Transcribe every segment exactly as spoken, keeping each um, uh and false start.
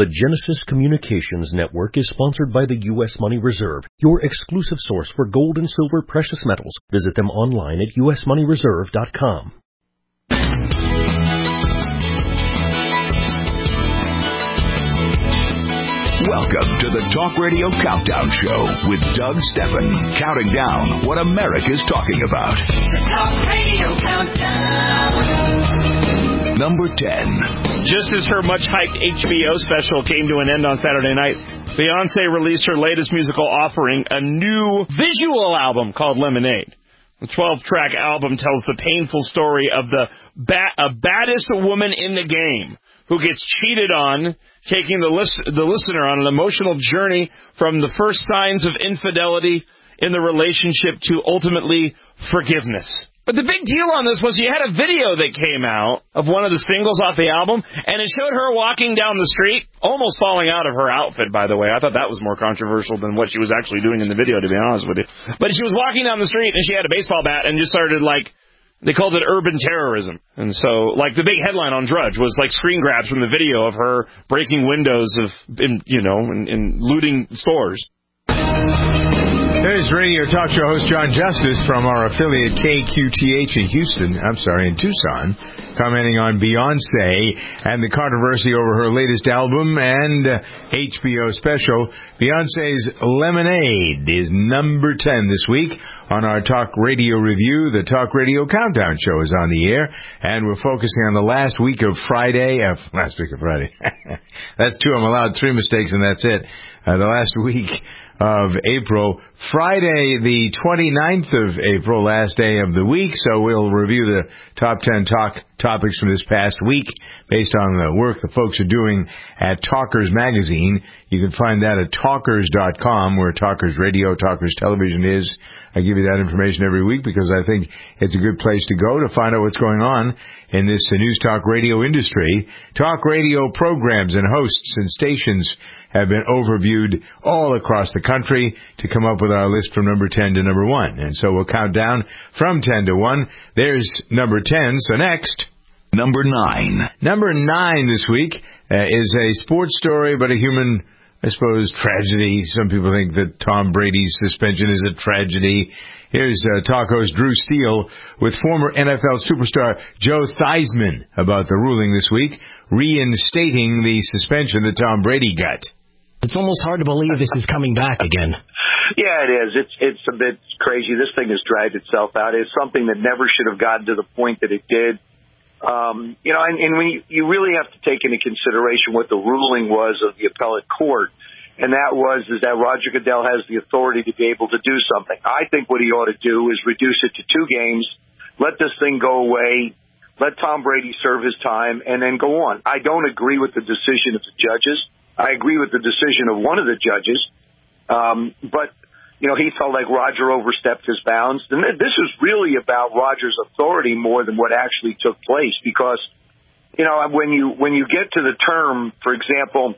The Genesis Communications Network is sponsored by the U S Money Reserve, your exclusive source for gold and silver precious metals. Visit them online at u s money reserve dot com. Welcome to the Talk Radio Countdown Show with Doug Steffen, counting down what America's talking about. The Talk Radio Countdown. Number ten. Just as her much-hyped H B O special came to an end on Saturday night, Beyoncé released her latest musical offering, a new visual album called Lemonade. The twelve-track album tells the painful story of the ba- a baddest woman in the game who gets cheated on, taking the, lis- the listener on an emotional journey from the first signs of infidelity in the relationship to ultimately forgiveness. But the big deal on this was you had a video that came out of one of the singles off the album, and it showed her walking down the street, almost falling out of her outfit, by the way. I thought that was more controversial than what she was actually doing in the video, to be honest with you. But she was walking down the street, and she had a baseball bat and just started, like, they called it urban terrorism. And so, like, the big headline on Drudge was, like, screen grabs from the video of her breaking windows of, in, you know, and, and looting stores. There's radio talk show host John Justice from our affiliate K Q T H in Houston, I'm sorry, in Tucson, commenting on Beyoncé and the controversy over her latest album and uh, H B O special. Beyoncé's Lemonade is number ten this week on our Talk Radio Review. The Talk Radio Countdown Show is on the air, and we're focusing on the last week of Friday. Uh, last week of Friday. That's two. I'm allowed three mistakes, and that's it. Uh, the last week of April. Friday, the twenty-ninth of April, last day of the week, so we'll review the top ten talk topics from this past week based on the work the folks are doing at Talkers Magazine. You can find that at talkers dot com, where Talkers Radio, Talkers Television is. I give you that information every week because I think it's a good place to go to find out what's going on in this news talk radio industry. Talk radio programs and hosts and stations have been overviewed all across the country to come up with our list from number ten to number one. And so we'll count down from ten to one. There's number ten. So next, number nine. Number nine this week uh, is a sports story, but a human, I suppose, tragedy. Some people think that Tom Brady's suspension is a tragedy. Here's uh, talk host Drew Steele with former N F L superstar Joe Theismann about the ruling this week, reinstating the suspension that Tom Brady got. It's almost hard to believe this is coming back again. Yeah, it is. It's it's a bit crazy. This thing has dragged itself out. It's something that never should have gotten to the point that it did. Um, you know, and, and when you, you really have to take into consideration what the ruling was of the appellate court, and that was is that Roger Goodell has the authority to be able to do something. I think what he ought to do is reduce it to two games, let this thing go away, let Tom Brady serve his time, and then go on. I don't agree with the decision of the judges. I agree with the decision of one of the judges, um, but, you know, he felt like Roger overstepped his bounds. And this is really about Roger's authority more than what actually took place because, you know, when you when you get to the term, for example,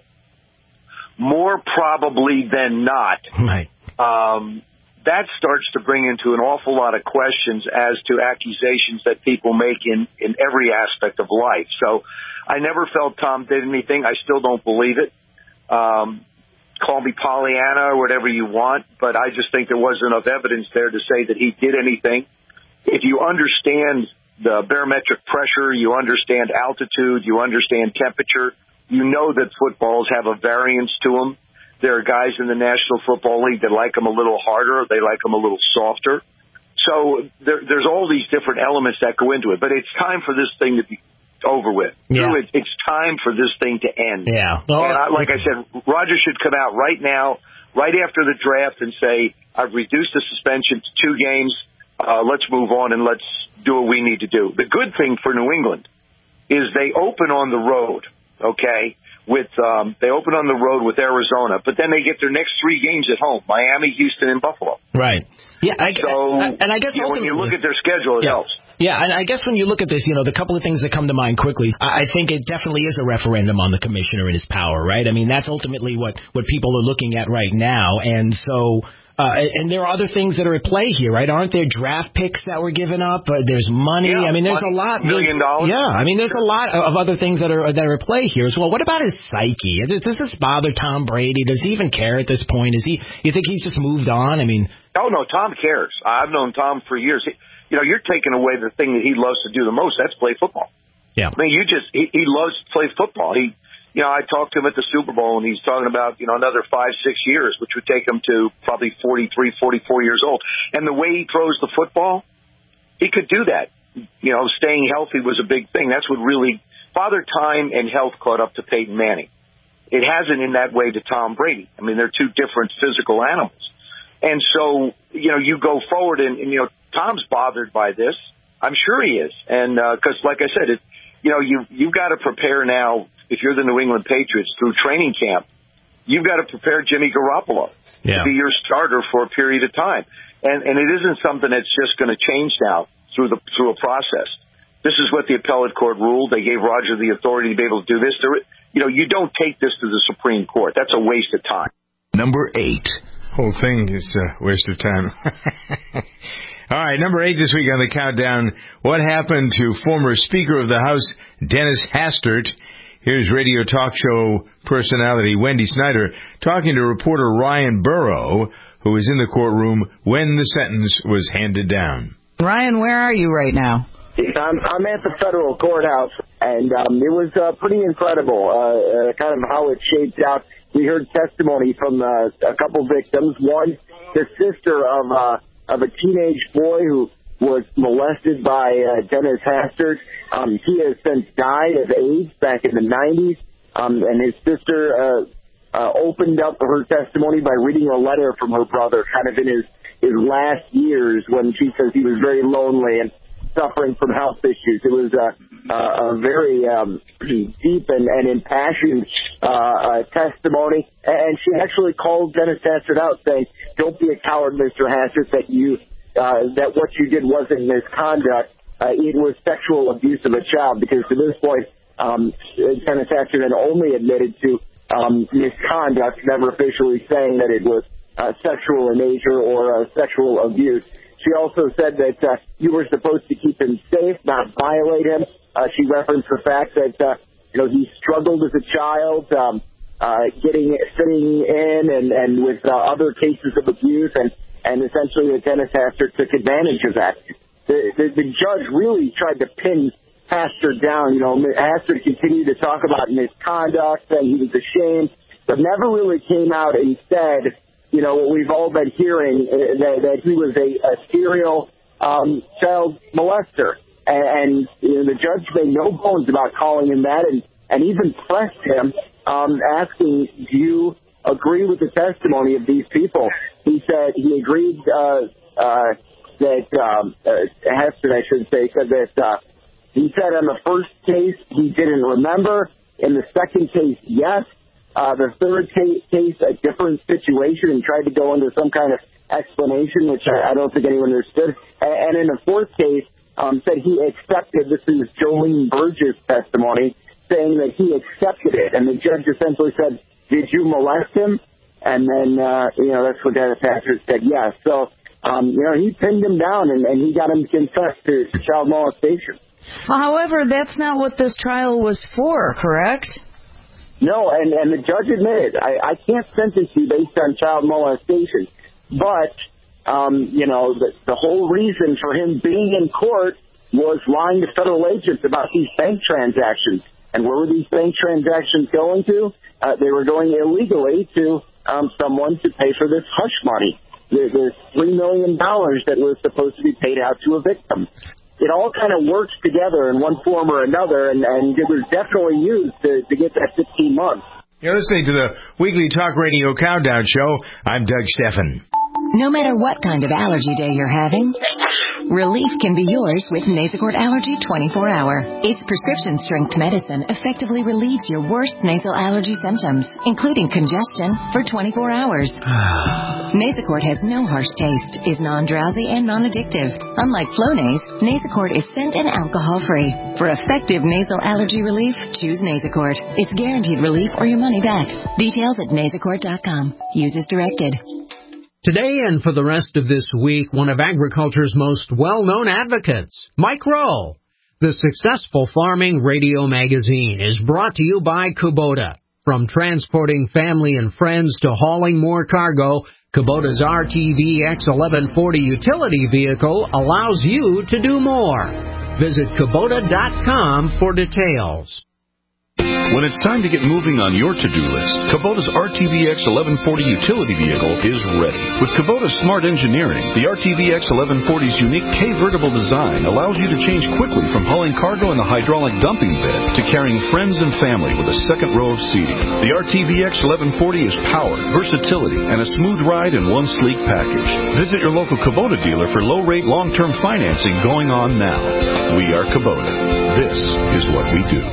more probably than not, right. um, that starts to bring into an awful lot of questions as to accusations that people make in, in every aspect of life. So I never felt Tom did anything. I still don't believe it. Um, call me Pollyanna or whatever you want, but I just think there wasn't enough evidence there to say that he did anything. If you understand the barometric pressure, you understand altitude, you understand temperature, you know that footballs have a variance to them. There are guys in the National Football League that like them a little harder, they like them a little softer. So there, there's all these different elements that go into it, but it's time for this thing to be over with. Yeah. It, it's time for this thing to end. Yeah. Well, and I, like I said, Roger should come out right now, right after the draft, and say, I've reduced the suspension to two games. Uh, let's move on and let's do what we need to do. The good thing for New England is they open on the road, okay? With um, they open on the road with Arizona, but then they get their next three games at home: Miami, Houston, and Buffalo. Right. Yeah. I, so I, and I guess you know, when you look at their schedule, it yeah. helps. Yeah, and I guess when you look at this, you know, the couple of things that come to mind quickly, I, I think it definitely is a referendum on the commissioner and his power, right? I mean, that's ultimately what, what people are looking at right now. And so Uh, and there are other things that are at play here, right? Aren't there draft picks that were given up? Uh, there's money. Yeah, I mean, there's money, a lot. Million dollars. Yeah, I mean, there's a lot of other things that are that are at play here as well. What about his psyche? Does this bother Tom Brady? Does he even care at this point? Is he? You think he's just moved on? I mean, oh no, Tom cares. I've known Tom for years. He, you know, you're taking away the thing that he loves to do the most. That's play football. Yeah. I mean, you just he, he loves to play football. He. You know, I talked to him at the Super Bowl, and he's talking about, you know, another five, six years, which would take him to probably forty-three, forty-four years old. And the way he throws the football, he could do that. You know, staying healthy was a big thing. That's what really – Father Time and health caught up to Peyton Manning. It hasn't in that way to Tom Brady. I mean, they're two different physical animals. And so, you know, you go forward, and, and you know, Tom's bothered by this. I'm sure he is. And because, uh, like I said, it, you know, you, you've got to prepare now. If you're the New England Patriots through training camp, you've got to prepare Jimmy Garoppolo yeah. to be your starter for a period of time. And, and it isn't something that's just going to change now through the through a process. This is what the appellate court ruled. They gave Roger the authority to be able to do this. There, you know, you don't take this to the Supreme Court. That's a waste of time. Number eight. Whole thing is a waste of time. All right, number eight this week on the countdown. What happened to former Speaker of the House, Dennis Hastert? Here's radio talk show personality Wendy Snyder talking to reporter Ryan Burrow, who was in the courtroom when the sentence was handed down. Ryan, where are you right now? I'm, I'm at the federal courthouse, and um, it was uh, pretty incredible, uh, uh, kind of how it shaped out. We heard testimony from uh, a couple victims. One, the sister of uh, of a teenage boy who was molested by uh, Dennis Hastert. Um, he has since died of AIDS back in the nineties, um, and his sister uh, uh, opened up her testimony by reading a letter from her brother, kind of in his, his last years, when she says he was very lonely and suffering from health issues. It was a, a, a very um, deep and, and impassioned uh, uh, testimony, and she actually called Dennis Hastert out, saying, "Don't be a coward, Mister Hastert, that you uh, that what you did wasn't misconduct. Uh, it was sexual abuse of a child," because to this point, um, Dennis Hastert had only admitted to um, misconduct, never officially saying that it was uh, sexual in nature or uh, sexual abuse. She also said that uh, you were supposed to keep him safe, not violate him. Uh, she referenced the fact that uh, you know he struggled as a child, um, uh, getting fitting in, and, and with uh, other cases of abuse, and, and essentially that Dennis Hastert took advantage of that. The, the, the judge really tried to pin Hastert down. You know, Hastert continued to talk about misconduct, and he was ashamed, but never really came out and said, you know, what we've all been hearing, uh, that, that he was a, a serial um, child molester. And, and you know, the judge made no bones about calling him that, and, and even pressed him, um, asking, do you agree with the testimony of these people? He said he agreed uh, uh, that, um, uh, Hastert, I should say, said that uh, he said on the first case he didn't remember. In the second case, yes. Uh, the third case, case, a different situation, and tried to go into some kind of explanation, which I, I don't think anyone understood. And, and in the fourth case, um, said he accepted, this is Jolene Burgess' testimony, saying that he accepted it. And the judge essentially said, did you molest him? And then, uh, you know, that's what Dennis Hastert said, yes. So, um, you know, he pinned him down, and, and he got him to confess to child molestation. However, that's not what this trial was for, correct? No, and, and the judge admitted, I, I can't sentence you based on child molestation. But, um, you know, the, the whole reason for him being in court was lying to federal agents about these bank transactions. And where were these bank transactions going to? Uh, they were going illegally to um, someone to pay for this hush money. There, there's three million dollars that was supposed to be paid out to a victim. It all kind of works together in one form or another, and, and it was definitely used to, to get that fifteen months. You're listening to the Weekly Talk Radio Countdown Show. I'm Doug Steffen. No matter what kind of allergy day you're having, relief can be yours with Nasacort Allergy twenty-four hour. Its prescription-strength medicine effectively relieves your worst nasal allergy symptoms, including congestion, for twenty-four hours. Nasacort has no harsh taste, is non-drowsy, and non-addictive. Unlike Flonase, Nasacort is scent and alcohol-free. For effective nasal allergy relief, choose Nasacort. It's guaranteed relief or your money back. Details at nasacort dot com. Use as directed. Today and for the rest of this week, one of agriculture's most well-known advocates, Mike Rowe. The Successful Farming Radio Magazine is brought to you by Kubota. From transporting family and friends to hauling more cargo, Kubota's R T V X eleven forty utility vehicle allows you to do more. Visit Kubota dot com for details. When it's time to get moving on your to-do list, Kubota's R T V X eleven forty utility vehicle is ready. With Kubota's smart engineering, the R T V X eleven forty's unique K-vertible design allows you to change quickly from hauling cargo in the hydraulic dumping bed to carrying friends and family with a second row of seating. The R T V X eleven forty is power, versatility, and a smooth ride in one sleek package. Visit your local Kubota dealer for low-rate long-term financing going on now. We are Kubota. This is what we do.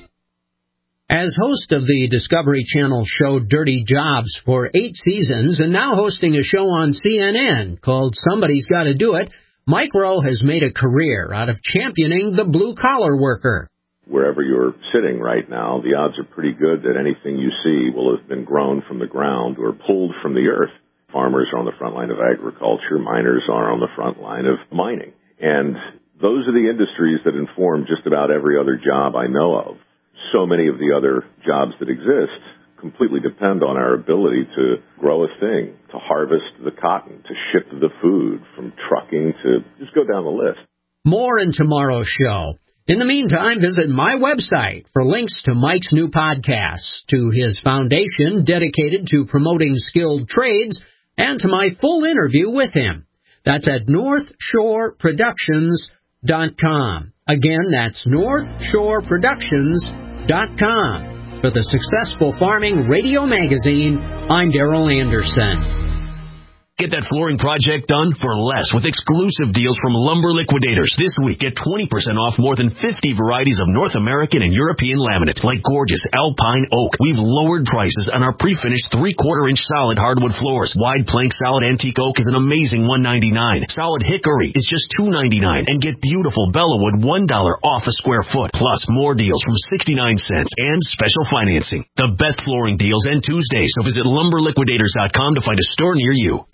As host of the Discovery Channel show Dirty Jobs for eight seasons and now hosting a show on C N N called Somebody's Gotta Do It, Mike Rowe has made a career out of championing the blue-collar worker. Wherever you're sitting right now, the odds are pretty good that anything you see will have been grown from the ground or pulled from the earth. Farmers are on the front line of agriculture. Miners are on the front line of mining. And those are the industries that inform just about every other job I know of. So many of the other jobs that exist completely depend on our ability to grow a thing, to harvest the cotton, to ship the food, from trucking to just go down the list. More in tomorrow's show. In the meantime, visit my website for links to Mike's new podcasts, to his foundation dedicated to promoting skilled trades, and to my full interview with him. That's at north shore productions dot com. Again, that's north shore productions dot com. For the Successful Farming Radio Magazine, I'm Darrell Anderson. Get that flooring project done for less with exclusive deals from Lumber Liquidators. This week, get twenty percent off more than fifty varieties of North American and European laminate, like gorgeous Alpine Oak. We've lowered prices on our pre-finished three-quarter inch solid hardwood floors. Wide plank solid antique oak is an amazing one ninety-nine. Solid hickory is just two ninety-nine. And get beautiful Bellawood one dollar off a square foot. Plus more deals from sixty-nine cents and special financing. The best flooring deals end Tuesday, so visit lumber liquidators dot com to find a store near you.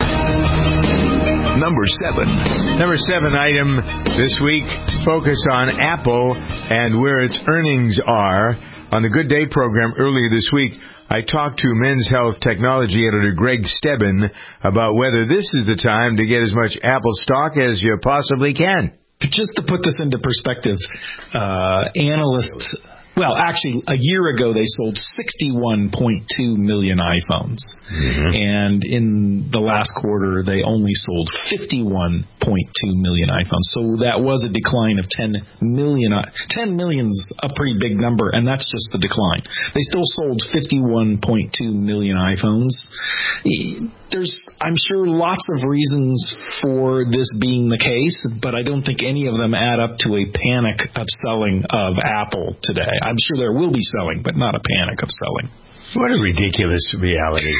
Number seven. Number seven item this week, focus on Apple and where its earnings are. On the Good Day program earlier this week, I talked to Men's Health Technology editor Greg Stebbin about whether this is the time to get as much Apple stock as you possibly can. Just to put this into perspective, uh, analysts... Well, actually, a year ago, they sold sixty-one point two million iPhones. Mm-hmm. And in the last quarter, they only sold fifty-one point two million iPhones. So that was a decline of ten million. ten million's a pretty big number, and that's just the decline. They still sold fifty-one point two million iPhones. There's, I'm sure, lots of reasons for this being the case, but I don't think any of them add up to a panic of selling of Apple today. I'm sure there will be selling, but not a panic of selling. What a ridiculous reality.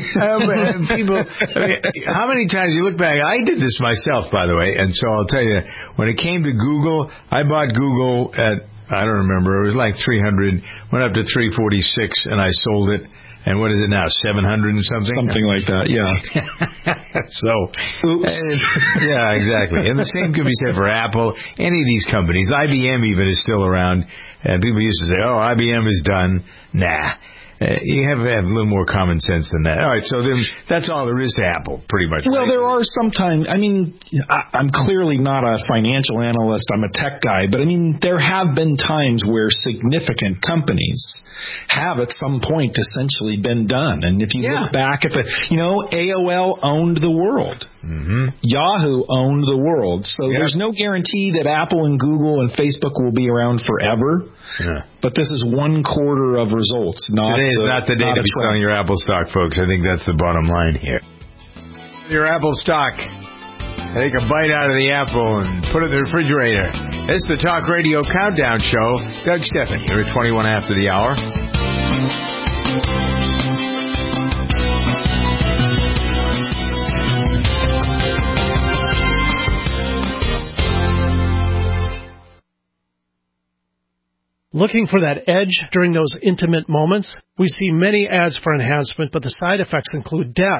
um, people, I mean, how many times you look back, I did this myself, by the way, and so I'll tell you, when it came to Google, I bought Google at, I don't remember, it was like three hundred, went up to three forty-six, and I sold it. And what is it now, seven hundred and something? Something like that, yeah. so, uh, yeah, exactly. And the same could be said for Apple, any of these companies. I B M even is still around. And people used to say, oh, I B M is done. Nah. Uh, you have to have a little more common sense than that. All right, so then that's all there is to Apple, pretty much. Well, right? there are sometimes, I mean, I, I'm clearly not a financial analyst. I'm a tech guy. But, I mean, there have been times where significant companies have at some point essentially been done. And if you yeah. look back at the, you know, A O L owned the world. Mm-hmm. Yahoo owned the world. So yep. there's no guarantee that Apple and Google and Facebook will be around forever. Yeah. But this is one quarter of results. Not Today is uh, not the day not to be selling your Apple stock, folks. I think that's the bottom line here. Your Apple stock. Take a bite out of the apple and put it in the refrigerator. It's the Talk Radio Countdown Show. Doug Steffen here at twenty-one after the hour. Looking for that edge during those intimate moments? We see many ads for enhancement, but the side effects include death.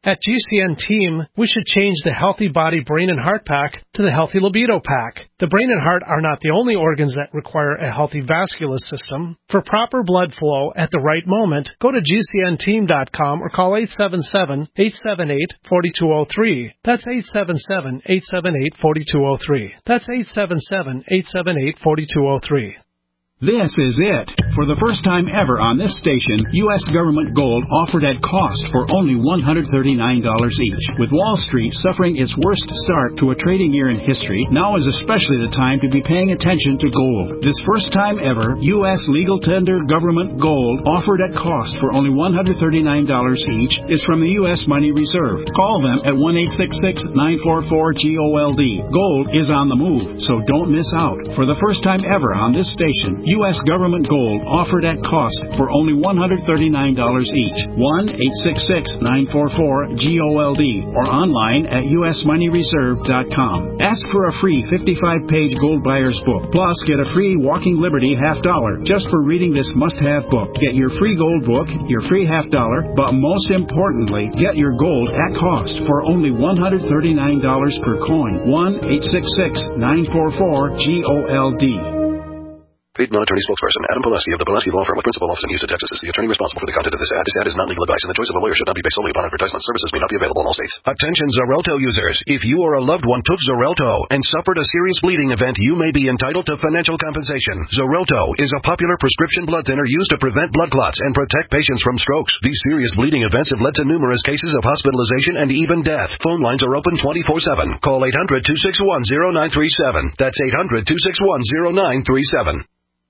At G C N Team, we should change the Healthy Body, Brain, and Heart Pack to the Healthy Libido Pack. The brain and heart are not the only organs that require a healthy vascular system. For proper blood flow at the right moment, go to G C N team dot com or call eight seven seven, eight seven eight, four two zero three. That's eight seven seven, eight seven eight, four two zero three. That's eight seven seven, eight seven eight, four two zero three. This is it. For the first time ever on this station, U S government gold offered at cost for only one hundred thirty-nine dollars each. With Wall Street suffering its worst start to a trading year in history, now is especially the time to be paying attention to gold. This first time ever, U S legal tender government gold offered at cost for only one hundred thirty-nine dollars each is from the U S Money Reserve. Call them at one eight six six, nine four four, G O L D. Gold is on the move, so don't miss out. For the first time ever on this station, U S government gold offered at cost for only one hundred thirty-nine dollars each. one eight six six, nine four four, G O L D or online at U S money reserve dot com. Ask for a free fifty-five page gold buyer's book. Plus, get a free Walking Liberty half dollar just for reading this must-have book. Get your free gold book, your free half dollar, but most importantly, get your gold at cost for only one hundred thirty-nine dollars per coin. one eight six six, nine four four, G O L D. Paid non-attorney spokesperson Adam Pulaski of the Pulaski Law Firm with principal office in Houston, Texas is the attorney responsible for the content of this ad. This ad is not legal advice, and the choice of a lawyer should not be based solely upon advertisement. Services may not be available in all states. Attention Xarelto users. If you or a loved one took Xarelto and suffered a serious bleeding event, you may be entitled to financial compensation. Xarelto is a popular prescription blood thinner used to prevent blood clots and protect patients from strokes. These serious bleeding events have led to numerous cases of hospitalization and even death. Phone lines are open twenty-four seven. Call eight hundred, two six one, zero nine three seven. That's eight hundred, two six one, zero nine three seven.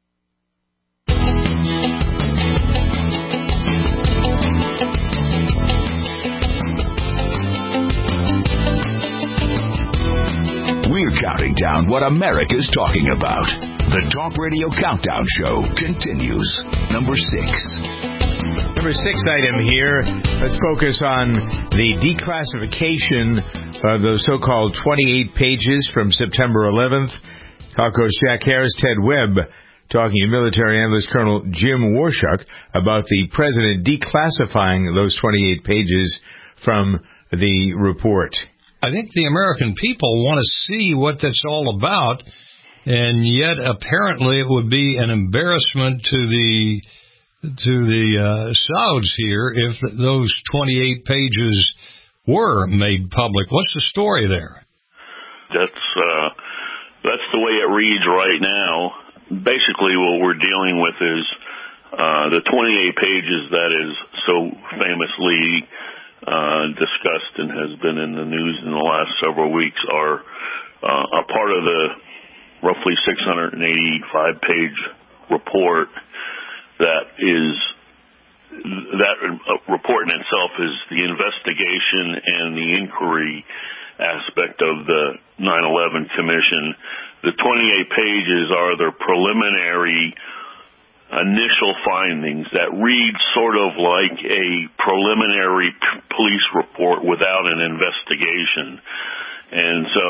We're counting down what America's talking about. The Talk Radio Countdown Show continues. Number six. Number six item here. Let's focus on the declassification of those so-called twenty-eight pages from September eleventh. Talk host Jack Harris, Ted Webb, talking to military analyst Colonel Jim Warshuk about the president declassifying those twenty-eight pages from the report. I think the American people want to see what that's all about, and yet apparently it would be an embarrassment to the to the uh, Sauds here if those twenty-eight pages were made public. What's the story there? That's uh, that's the way it reads right now. Basically, what we're dealing with is uh, the twenty-eight pages that is so famously Uh, discussed and has been in the news in the last several weeks are uh, a part of the roughly six hundred eighty-five page report that is that report in itself is the investigation and the inquiry aspect of the nine eleven Commission. The twenty-eight pages are the preliminary initial findings that read sort of like a preliminary p- police report without an investigation. And so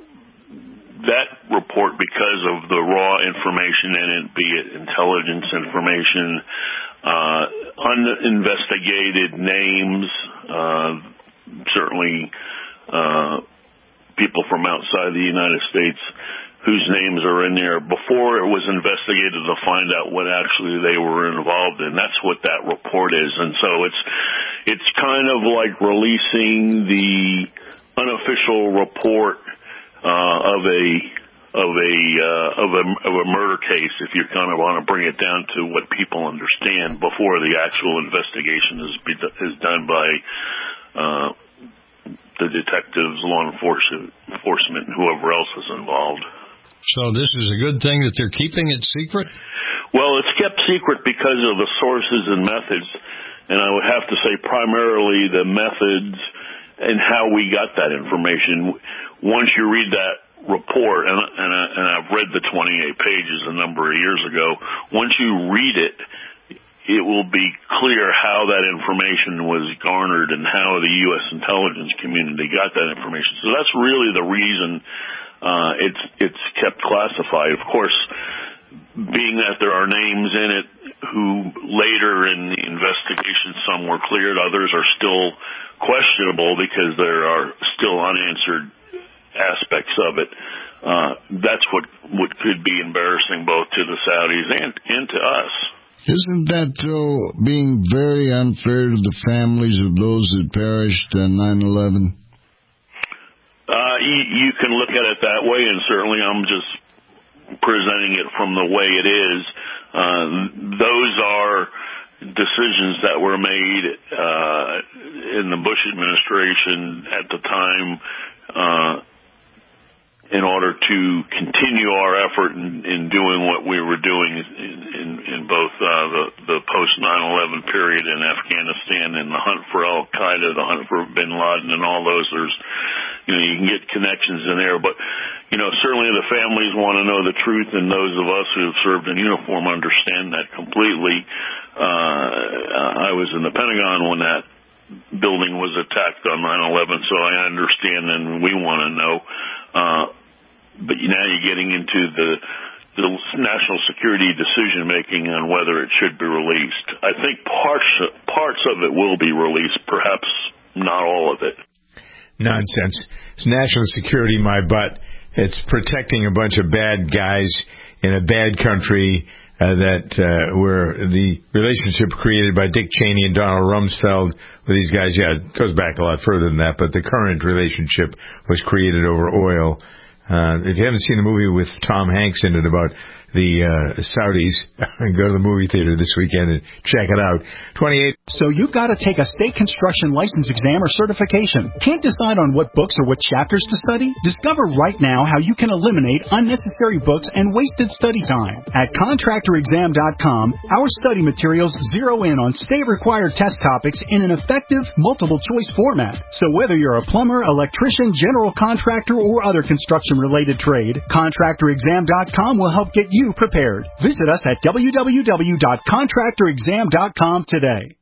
that report, because of the raw information in it, be it intelligence information, uh, uninvestigated names, uh, certainly uh, people from outside the United States whose names are in there before it was investigated to find out what actually they were involved in. That's what that report is. And so it's it's kind of like releasing the unofficial report uh, of a of a uh, of a of a murder case, if you kind of want to bring it down to what people understand before the actual investigation is be, is done by uh, the detectives, law enforcement, enforcement, and whoever else is involved. So this is a good thing that they're keeping it secret? Well, it's kept secret because of the sources and methods, and I would have to say primarily the methods and how we got that information. Once you read that report, and, and, I, and I've read the twenty-eight pages a number of years ago, once you read it, it will be clear how that information was garnered and how the U S intelligence community got that information. So that's really the reason Uh, it's it's kept classified. Of course, being that there are names in it who later in the investigation, some were cleared, others are still questionable because there are still unanswered aspects of it. Uh, that's what, what could be embarrassing both to the Saudis and, and to us. Isn't that, though, being very unfair to the families of those that perished on nine eleven? Uh, you, you can look at it that way, and certainly I'm just presenting it from the way it is. Uh, those are decisions that were made uh, in the Bush administration at the time uh, in order to continue our effort in, in doing what we were doing in, in, in both uh, the, the post nine eleven period in Afghanistan and the hunt for Al-Qaeda, the hunt for bin Laden and all those. There's, you know, you can get connections in there, but you know, certainly the families want to know the truth, and those of us who have served in uniform understand that completely. Uh, I was in the Pentagon when that building was attacked on nine eleven, so I understand, and we want to know. Uh, but now you're getting into the, the national security decision making on whether it should be released. I think parts parts of it will be released, perhaps not all of it. Nonsense. It's national security, my butt. It's protecting a bunch of bad guys in a bad country uh, that uh, where the relationship created by Dick Cheney and Donald Rumsfeld with these guys, yeah, it goes back a lot further than that, but the current relationship was created over oil. Uh, if you haven't seen the movie with Tom Hanks in it about the uh, Saudis, go to the movie theater this weekend and check it out. twenty-eight So you've got to take a state construction license exam or certification. Can't decide on what books or what chapters to study? Discover right now how you can eliminate unnecessary books and wasted study time. At contractor exam dot com, our study materials zero in on state-required test topics in an effective, multiple-choice format. So whether you're a plumber, electrician, general contractor, or other construction-related trade, contractor exam dot com will help get you prepared. Visit us at w w w dot contractor exam dot com today.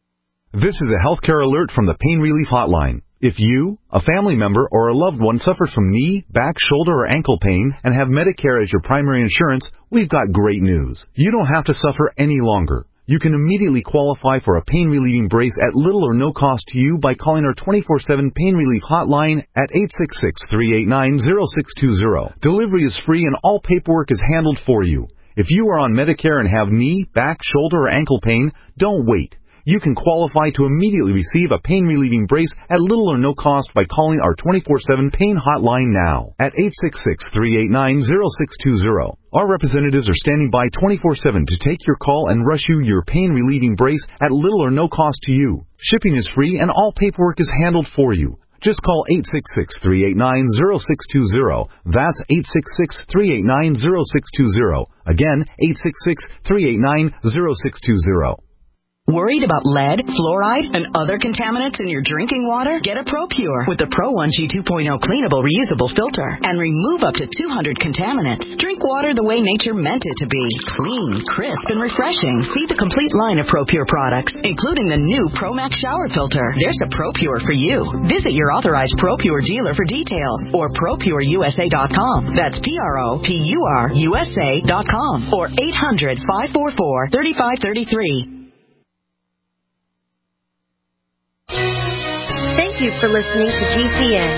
This is a healthcare alert from the Pain Relief Hotline. If you, a family member, or a loved one suffers from knee, back, shoulder, or ankle pain and have Medicare as your primary insurance, we've got great news. You don't have to suffer any longer. You can immediately qualify for a pain-relieving brace at little or no cost to you by calling our twenty-four seven Pain Relief Hotline at eight six six, three eight nine, zero six two zero. Delivery is free and all paperwork is handled for you. If you are on Medicare and have knee, back, shoulder, or ankle pain, don't wait. You can qualify to immediately receive a pain-relieving brace at little or no cost by calling our twenty-four seven Pain Hotline now at eight six six, three eight nine, zero six two zero. Our representatives are standing by twenty-four seven to take your call and rush you your pain-relieving brace at little or no cost to you. Shipping is free and all paperwork is handled for you. Just call eight six six, three eight nine, zero six two zero. That's eight six six, three eight nine, zero six two zero. Again, eight six six, three eight nine, zero six two zero. Worried about lead, fluoride, and other contaminants in your drinking water? Get a ProPure with the Pro one G two point oh cleanable reusable filter and remove up to two hundred contaminants. Drink water the way nature meant it to be. Clean, crisp, and refreshing. See the complete line of ProPure products, including the new ProMax shower filter. There's a ProPure for you. Visit your authorized ProPure dealer for details or pro pure u s a dot com. That's P R O P U R U S A dot com or eight hundred, five four four, three five three three. Thank you for listening to G C N.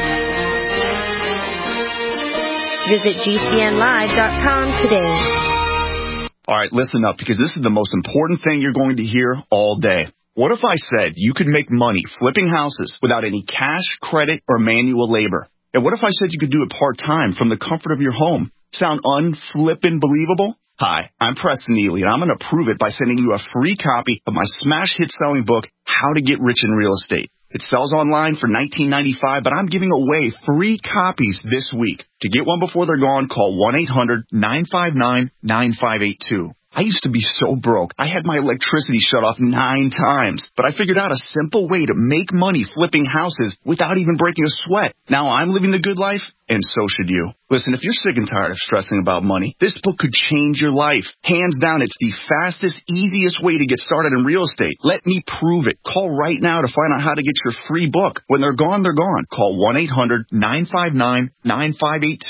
Visit G C N live dot com today. All right, listen up, because this is the most important thing you're going to hear all day. What if I said you could make money flipping houses without any cash, credit, or manual labor? And what if I said you could do it part-time from the comfort of your home? Sound unflippin' believable? Hi, I'm Preston Neely, and I'm going to prove it by sending you a free copy of my smash hit selling book, How to Get Rich in Real Estate. It sells online for nineteen ninety-five dollars, but I'm giving away free copies this week. To get one before they're gone, call one eight hundred, nine five nine, nine five eight two. I used to be so broke. I had my electricity shut off nine times, but I figured out a simple way to make money flipping houses without even breaking a sweat. Now I'm living the good life, and so should you. Listen, if you're sick and tired of stressing about money, this book could change your life. Hands down, it's the fastest, easiest way to get started in real estate. Let me prove it. Call right now to find out how to get your free book. When they're gone, they're gone. Call one eight hundred, nine five nine, nine five eight two.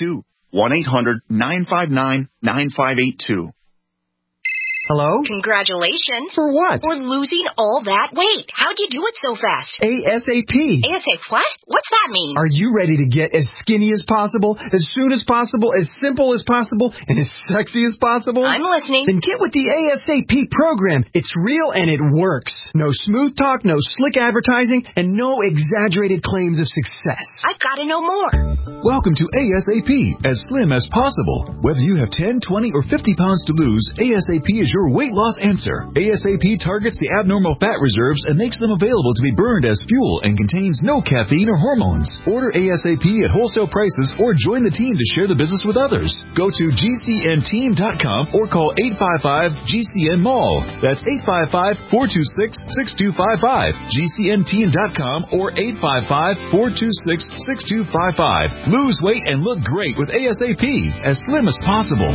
one eight hundred nine five nine nine five eight two. Hello? Congratulations. For what? For losing all that weight. How'd you do it so fast? ASAP. ASAP what? What's that mean? Are you ready to get as skinny as possible, as soon as possible, as simple as possible, and as sexy as possible? I'm listening. Then get with the ASAP program. It's real and it works. No smooth talk, no slick advertising, and no exaggerated claims of success. I've got to know more. Welcome to ASAP, as slim as possible. Whether you have ten, twenty, or fifty pounds to lose, ASAP is your your weight loss answer. ASAP targets the abnormal fat reserves and makes them available to be burned as fuel and contains no caffeine or hormones. Order ASAP at wholesale prices or join the team to share the business with others. Go to G C N team dot com or call eight five five G C N Mall. That's eight five five, four two six, six two five five. G C N team dot com or eight five five, four two six, six two five five. Lose weight and look great with ASAP, as slim as possible.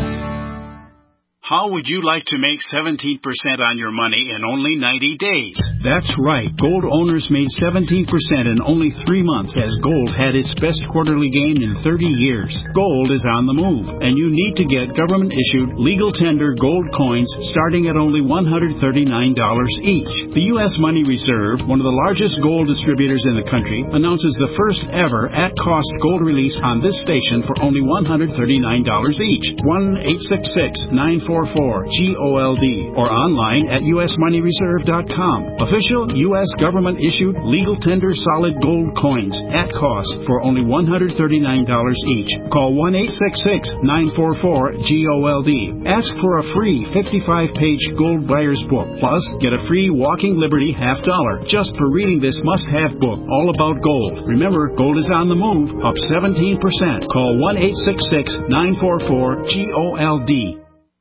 How would you like to make seventeen percent on your money in only ninety days? That's right. Gold owners made seventeen percent in only three months as gold had its best quarterly gain in thirty years. Gold is on the move, and you need to get government-issued, legal tender gold coins starting at only one hundred thirty-nine dollars each. The U S Money Reserve, one of the largest gold distributors in the country, announces the first ever at-cost gold release on this station for only one hundred thirty-nine dollars each. one eight six six, nine four four, G O L D or online at U S money reserve dot com. Official U S government-issued legal tender solid gold coins at cost for only one hundred thirty-nine dollars each. Call one eight six six, nine four four, G O L D. Ask for a free fifty-five page gold buyer's book. Plus, get a free Walking Liberty half dollar just for reading this must-have book all about gold. Remember, gold is on the move, up seventeen percent. Call one eight six six, nine four four, G O L D.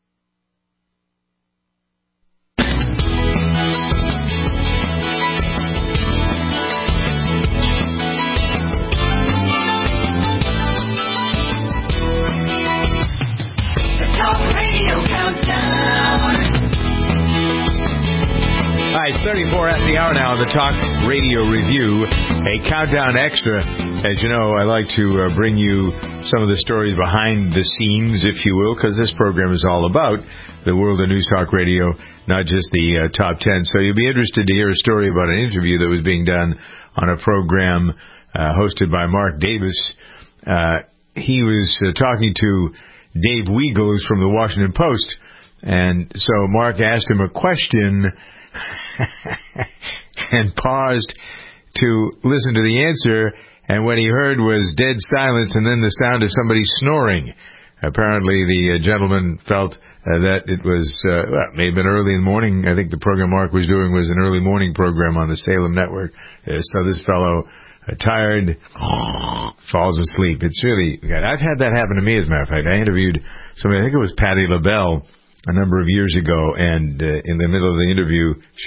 Hi, it's thirty-four at the hour now, the Talk Radio Review, a countdown extra. As you know, I like to uh, bring you some of the stories behind the scenes, if you will, because this program is all about the world of News Talk Radio, not just the uh, top ten. So you'll be interested to hear a story about an interview that was being done on a program uh, hosted by Mark Davis. Uh, he was uh, talking to Dave Weigel, who's from the Washington Post. And so Mark asked him a question and paused to listen to the answer, and what he heard was dead silence and then the sound of somebody snoring. Apparently the uh, gentleman felt uh, that it was, uh, well, it may have been early in the morning. I think the program Mark was doing was an early morning program on the Salem Network. Uh, so this fellow, uh, tired, falls asleep. It's really, God, I've had that happen to me, as a matter of fact. I interviewed somebody, I think it was Patti LaBelle, a number of years ago, and uh, in the middle of the interview, she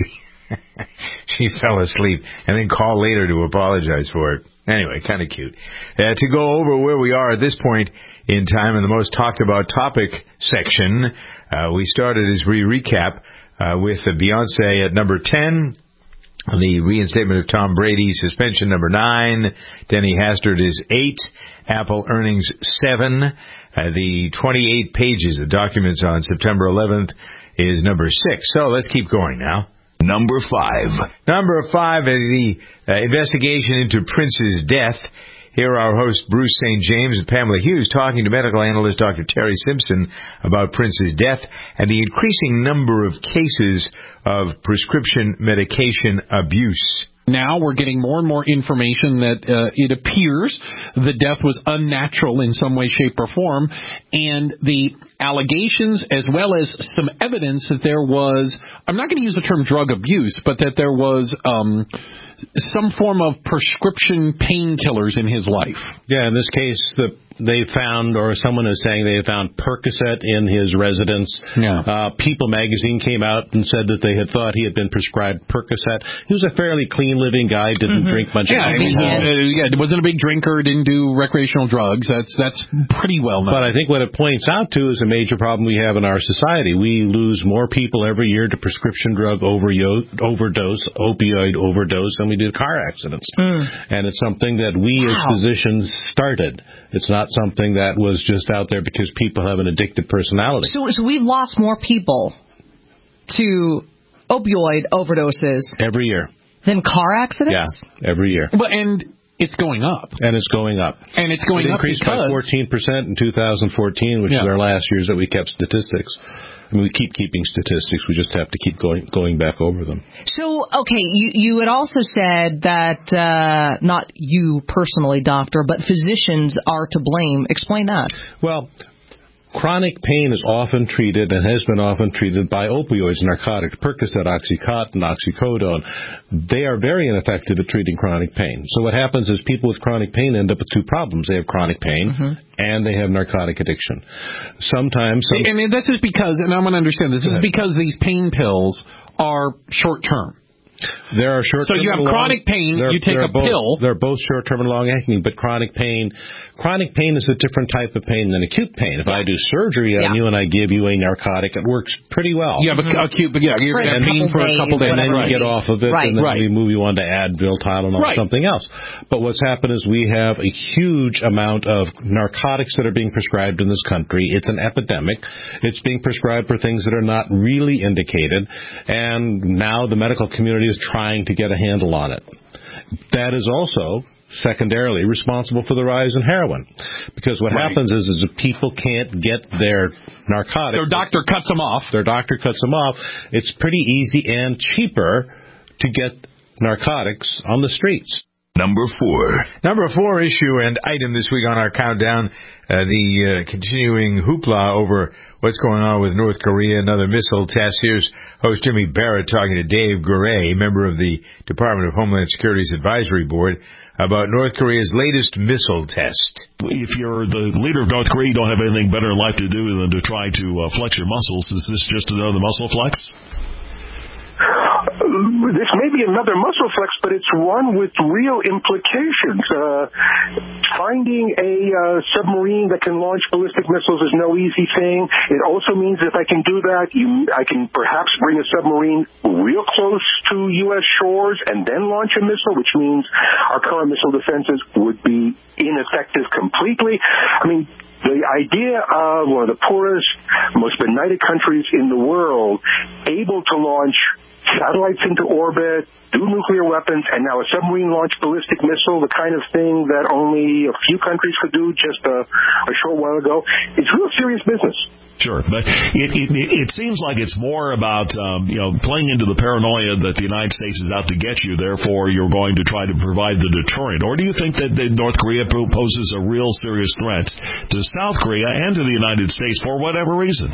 she fell asleep and then called later to apologize for it. Anyway, kind of cute. Uh, to go over where we are at this point in time in the most talked about topic section, uh, we started as we recap uh, with uh, Beyonce at number ten, the reinstatement of Tom Brady, suspension number nine, Denny Hastert is eight, Apple earnings seven. Uh, the twenty-eight pages of documents on September eleventh is number six. So let's keep going now. Number five. Number five, uh, the uh, investigation into Prince's death. Here are our hosts, Bruce Saint James and Pamela Hughes, talking to medical analyst Doctor Terry Simpson about Prince's death and the increasing number of cases of prescription medication abuse. Now we're getting more and more information that uh, it appears the death was unnatural in some way, shape, or form, and the allegations as well as some evidence that there was, I'm not going to use the term drug abuse, but that there was um, some form of prescription painkillers in his life. Yeah, in this case, the they found, or someone is saying they found Percocet in his residence. Yeah. Uh, People magazine came out and said that they had thought he had been prescribed Percocet. He was a fairly clean-living guy, didn't mm-hmm. drink much yeah, alcohol. Uh, yeah, wasn't a big drinker, didn't do recreational drugs. That's that's pretty well known. But I think what it points out to is a major problem we have in our society. We lose more people every year to prescription drug overdose, opioid overdose, than we do car accidents. Mm. And it's something that we wow. as physicians started. It's not not something that was just out there because people have an addictive personality. So, so we've lost more people to opioid overdoses every year than car accidents? Yeah, every year. But and it's going up. And it's going up. And it's going it up increased because... by fourteen percent in two thousand fourteen, which yeah. is our last years that we kept statistics. I mean, we keep keeping statistics. We just have to keep going going back over them. So, okay, you, you had also said that, uh, not you personally, doctor, but physicians are to blame. Explain that. Well, chronic pain is often treated and has been often treated by opioids, narcotics, Percocet, Oxycontin, oxycodone. They are very ineffective at treating chronic pain. So what happens is people with chronic pain end up with two problems. They have chronic pain mm-hmm. and they have narcotic addiction. Sometimes... Some and this is because, and I want to understand this, this is because these pain pills are short-term. There are short. So you have chronic pain, you take a both, pill. They're both short-term and long-acting, but chronic pain, chronic pain is a different type of pain than acute pain. If yeah. I do surgery on yeah. you and I give you a narcotic, it works pretty well. You have mm-hmm. a acute, but yeah, you're for going to pain for a couple days, and then right. you get off of it, right. and then right. we move you on to Advil, Tylenol, right. something else. But what's happened is we have a huge amount of narcotics that are being prescribed in this country. It's an epidemic. It's being prescribed for things that are not really indicated, and now the medical community is trying to get a handle on it. That is also secondarily responsible for the rise in heroin, because what right. happens is, is if people can't get their narcotic, their doctor cuts them off. Their doctor cuts them off. It's pretty easy and cheaper to get narcotics on the streets. Number four. Number four issue and item this week on our countdown, uh, the uh, continuing hoopla over what's going on with North Korea, another missile test. Here's host Jimmy Barrett talking to Dave Gray, member of the Department of Homeland Security's Advisory Board, about North Korea's latest missile test. If you're the leader of North Korea, you don't have anything better in life to do than to try to uh, flex your muscles. Is this just another muscle flex? This may be another muscle flex, but it's one with real implications. Uh, finding a uh, submarine that can launch ballistic missiles is no easy thing. It also means if I can do that, you, I can perhaps bring a submarine real close to U S shores and then launch a missile, which means our current missile defenses would be ineffective completely. I mean, the idea of one of the poorest, most benighted countries in the world able to launch satellites into orbit, do nuclear weapons, and now a submarine-launched ballistic missile, the kind of thing that only a few countries could do just a, a short while ago, it's real serious business. Sure, but it, it it seems like it's more about um, you know playing into the paranoia that the United States is out to get you. Therefore, you're going to try to provide the deterrent. Or do you think that, that North Korea poses a real serious threat to South Korea and to the United States for whatever reason?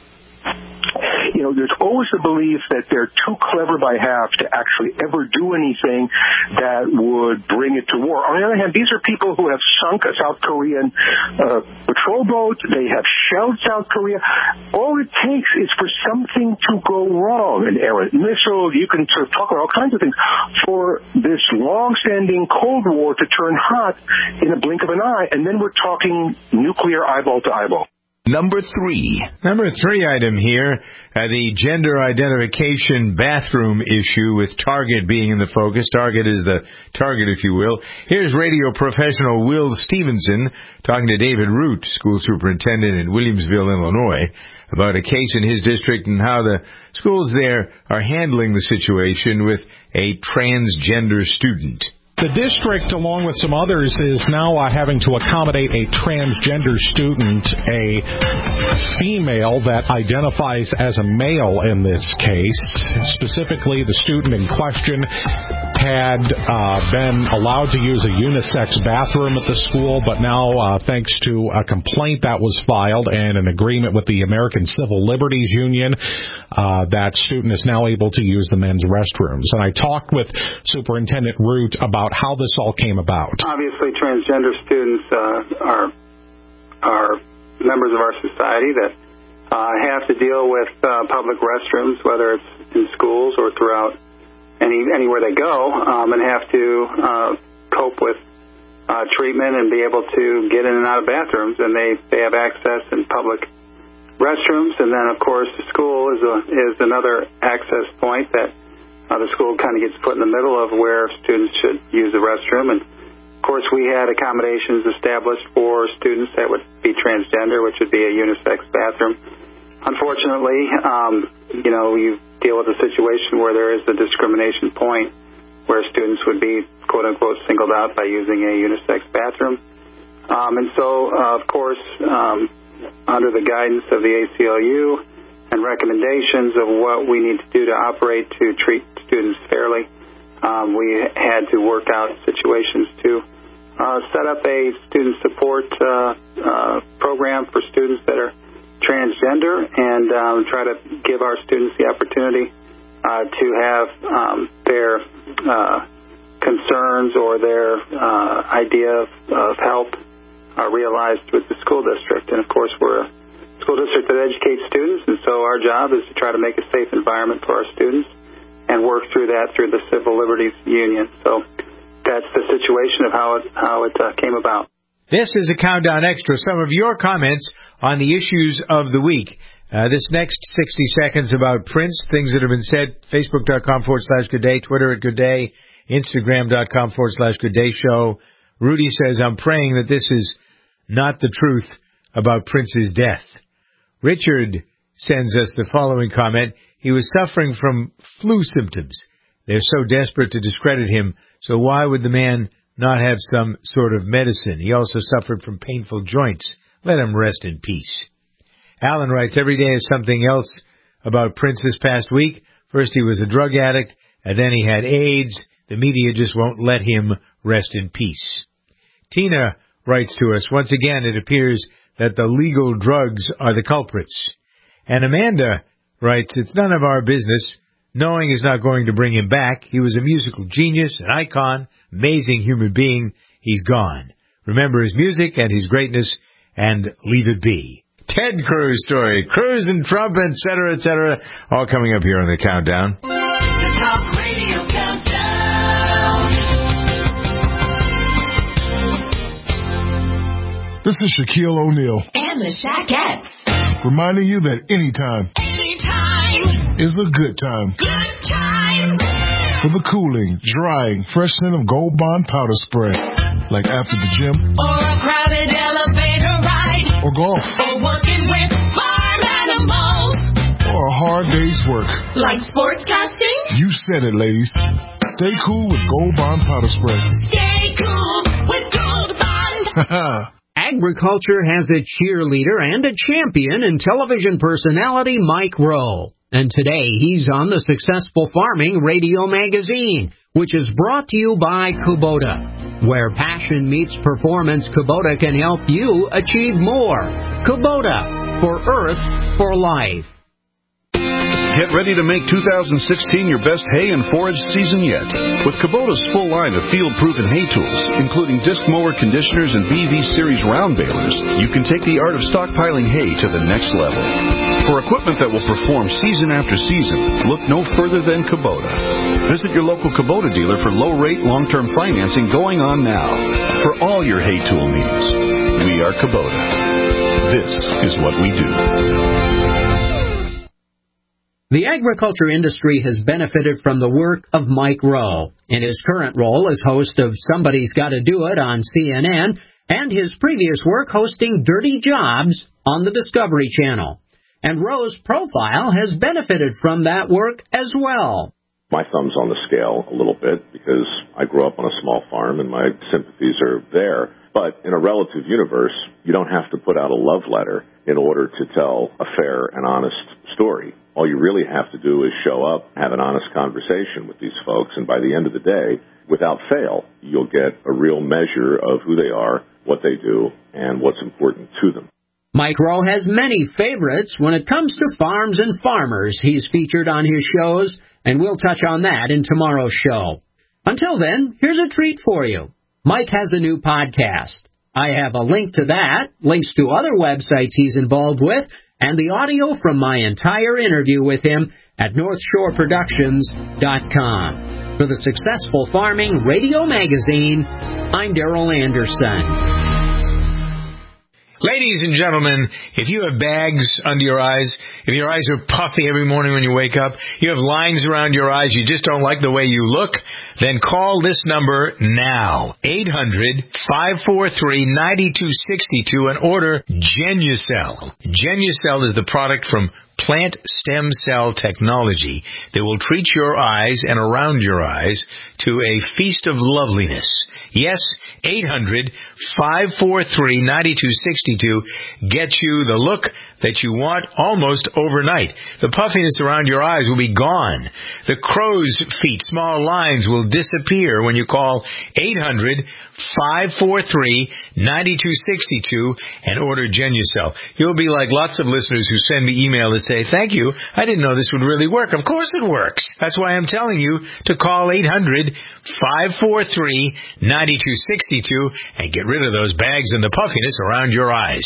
You know, there's always the belief that they're too clever by half to actually ever do anything that would bring it to war. On the other hand, these are people who have sunk a South Korean uh, patrol boat. They have shelled South Korea. All it takes is for something to go wrong. An errant missile, you can sort of talk about all kinds of things. For this long-standing Cold War to turn hot in a blink of an eye, and then we're talking nuclear eyeball to eyeball. Number three. Number three item here, uh, the gender identification bathroom issue with Target being in the focus. Target is the target, if you will. Here's radio professional Will Stevenson talking to David Root, school superintendent in Williamsville, Illinois, about a case in his district and how the schools there are handling the situation with a transgender student. The district, along with some others, is now uh, having to accommodate a transgender student, a female that identifies as a male in this case. Specifically, the student in question had uh, been allowed to use a unisex bathroom at the school, but now, uh, thanks to a complaint that was filed and an agreement with the American Civil Liberties Union, uh, that student is now able to use the men's restrooms. And I talked with Superintendent Root about how this all came about. Obviously, transgender students uh, are are members of our society that uh, have to deal with uh, public restrooms, whether it's in schools or throughout any anywhere they go, um, and have to uh, cope with uh, treatment and be able to get in and out of bathrooms. And they, they have access in public restrooms. And then, of course, the school is a, is another access point that Uh, the school kind of gets put in the middle of where students should use the restroom, and Of course, we had accommodations established for students that would be transgender, which would be a unisex bathroom. Unfortunately, um, you know, you deal with a situation where there is a discrimination point where students would be, quote-unquote, singled out by using a unisex bathroom. Um, and so, uh, of course, um, under the guidance of the A C L U and recommendations of what we need to do to operate to treat students fairly, um, we had to work out situations to uh, set up a student support uh, uh, program for students that are transgender and um, try to give our students the opportunity uh, to have um, their uh, concerns or their uh, idea of, of help uh, realized with the school district. And, of course, we're a school district that educates students, and so our job is to try to make a safe environment for our students and work through that through the Civil Liberties Union. So that's the situation of how it, how it uh, came about. This is a Countdown Extra. Some of your comments on the issues of the week. Uh, this next sixty seconds about Prince, things that have been said, Facebook.com forward slash Good Day, Twitter at Good Day, Instagram.com forward slash Good Day Show. Rudy says, I'm praying that this is not the truth about Prince's death. Richard sends us the following comment. He was suffering from flu symptoms. They're so desperate to discredit him, so why would the man not have some sort of medicine? He also suffered from painful joints. Let him rest in peace. Alan writes, every day is something else about Prince this past week. First he was a drug addict, and then he had AIDS. The media just won't let him rest in peace. Tina writes to us, once again it appears that the legal drugs are the culprits. And Amanda writes, it's none of our business. Knowing is not going to bring him back. He was a musical genius, an icon, amazing human being. He's gone. Remember his music and his greatness, and leave it be. Ted Cruz story. Cruz and Trump, et cetera, et cetera. All coming up here on the Countdown. The Talk Radio Countdown. This is Shaquille O'Neal. And the Shaqettes. Reminding you that anytime, Anytime is a good time. Good time. For the cooling, drying, fresh scent of Gold Bond powder spray. Like after the gym. Or a crowded elevator ride. Or golf. Or working with farm animals. Or a hard day's work. Like sportscasting. You said it, ladies. Stay cool with Gold Bond powder spray. Stay cool with Gold Bond. Agriculture has a cheerleader and a champion in television personality Mike Rowe. And today he's on the Successful Farming Radio Magazine, which is brought to you by Kubota. Where passion meets performance, Kubota can help you achieve more. Kubota, for Earth, for life. Get ready to make two thousand sixteen your best hay and forage season yet. With Kubota's full line of field-proven hay tools, including disc mower conditioners and B V Series round balers, you can take the art of stockpiling hay to the next level. For equipment that will perform season after season, look no further than Kubota. Visit your local Kubota dealer for low-rate, long-term financing going on now. For all your hay tool needs, we are Kubota. This is what we do. The agriculture industry has benefited from the work of Mike Rowe in his current role as host of Somebody's Gotta Do It on C N N and his previous work hosting Dirty Jobs on the Discovery Channel. And Rowe's profile has benefited from that work as well. My thumb's on the scale a little bit because I grew up on a small farm and my sympathies are there. But in a relative universe, you don't have to put out a love letter in order to tell a fair and honest story. All you really have to do is show up, have an honest conversation with these folks, and by the end of the day, without fail, you'll get a real measure of who they are, what they do, and what's important to them. Mike Rowe has many favorites when it comes to farms and farmers he's featured on his shows, and we'll touch on that in tomorrow's show. Until then, here's a treat for you. Mike has a new podcast. I have a link to that, links to other websites he's involved with, and the audio from my entire interview with him at north shore productions dot com. For the Successful Farming Radio Magazine, I'm Darrell Anderson. Ladies and gentlemen, if you have bags under your eyes, if your eyes are puffy every morning when you wake up, you have lines around your eyes, you just don't like the way you look, Then call this number now, eight hundred, five four three, nine two six two, and order Genucell. Genucell is the product from plant stem cell technology that will treat your eyes and around your eyes to a feast of loveliness. Yes, eight hundred, five four three, nine two six two gets you the look that you want almost overnight. The puffiness around your eyes will be gone. The crow's feet, small lines will disappear when you call eight hundred, five four three, nine two six two and order Genucell. You'll be like lots of listeners who send me email that say, thank you, I didn't know this would really work. Of course it works. That's why I'm telling you to call eight hundred, five four three, nine two six two and get rid of those bags and the puffiness around your eyes.